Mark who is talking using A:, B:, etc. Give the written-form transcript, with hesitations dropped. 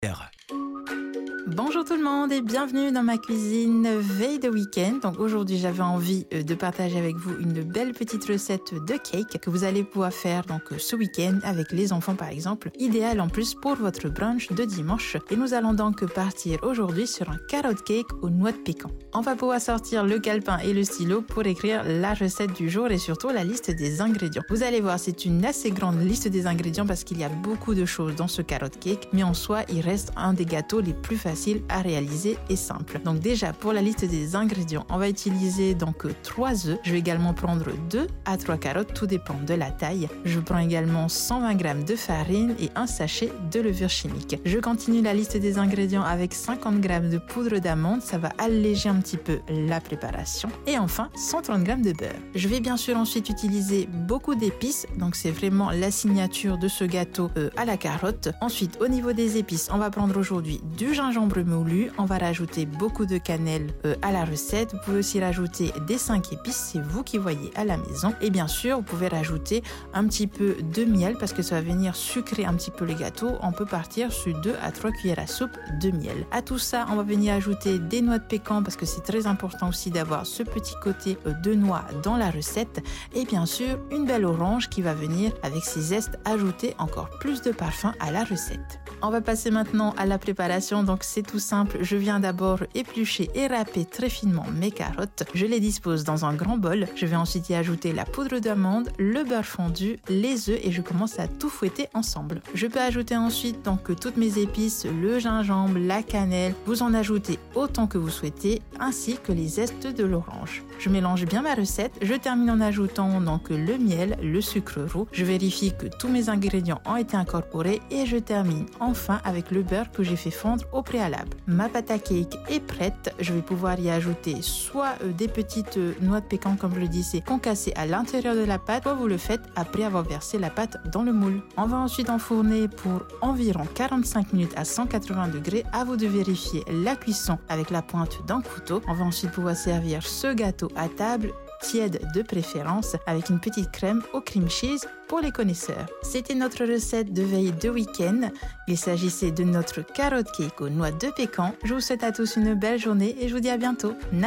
A: Bonjour tout le monde et bienvenue dans ma cuisine veille de week-end. Donc aujourd'hui j'avais envie de partager avec vous une belle petite recette de cake que vous allez pouvoir faire donc ce week-end avec les enfants par exemple. Idéal en plus pour votre brunch de dimanche. Et nous allons donc partir aujourd'hui sur un carrot cake aux noix de pécan. On va pouvoir sortir le calepin et le stylo pour écrire la recette du jour et surtout la liste des ingrédients. Vous allez voir, c'est une assez grande liste des ingrédients parce qu'il y a beaucoup de choses dans ce carrot cake, mais en soi il reste un des gâteaux les plus faciles à réaliser et simple. Donc déjà pour la liste des ingrédients, on va utiliser donc 3 œufs. Je vais également prendre 2 à 3 carottes, tout dépend de la taille. Je prends également 120 g de farine et un sachet de levure chimique. Je continue la liste des ingrédients avec 50 g de poudre d'amande, ça va alléger un petit peu la préparation. Et enfin 130 g de beurre. Je vais bien sûr ensuite utiliser beaucoup d'épices, donc c'est vraiment la signature de ce gâteau à la carotte. Ensuite au niveau des épices, on va prendre aujourd'hui du gingembre moulu, on va rajouter beaucoup de cannelle à la recette. Vous pouvez aussi rajouter des 5 épices, c'est vous qui voyez à la maison. Et bien sûr, vous pouvez rajouter un petit peu de miel parce que ça va venir sucrer un petit peu le gâteau. On peut partir sur 2 à 3 cuillères à soupe de miel. À tout ça, on va venir ajouter des noix de pécan parce que c'est très important aussi d'avoir ce petit côté de noix dans la recette. Et bien sûr, une belle orange qui va venir avec ses zestes ajouter encore plus de parfum à la recette. On va passer maintenant à la préparation, donc c'est tout simple. Je viens d'abord éplucher et râper très finement mes carottes. Je les dispose dans un grand bol. Je vais ensuite y ajouter la poudre d'amande, le beurre fondu, les œufs et je commence à tout fouetter ensemble. Je peux ajouter ensuite donc toutes mes épices, le gingembre, la cannelle. Vous en ajoutez autant que vous souhaitez, ainsi que les zestes de l'orange. Je mélange bien ma recette. Je termine en ajoutant donc le miel, le sucre roux. Je vérifie que tous mes ingrédients ont été incorporés et je termine enfin avec le beurre que j'ai fait fondre au préalable. Ma pâte à cake est prête. Je vais pouvoir y ajouter soit des petites noix de pécan comme je le disais, concassées à l'intérieur de la pâte, soit vous le faites après avoir versé la pâte dans le moule. On va ensuite enfourner pour environ 45 minutes à 180 degrés. À vous de vérifier la cuisson avec la pointe d'un couteau. On va ensuite pouvoir servir ce gâteau à table, tiède de préférence, avec une petite crème au cream cheese pour les connaisseurs. C'était notre recette de veille de week-end. Il s'agissait de notre carrot cake aux noix de pécan. Je vous souhaite à tous une belle journée et je vous dis à bientôt.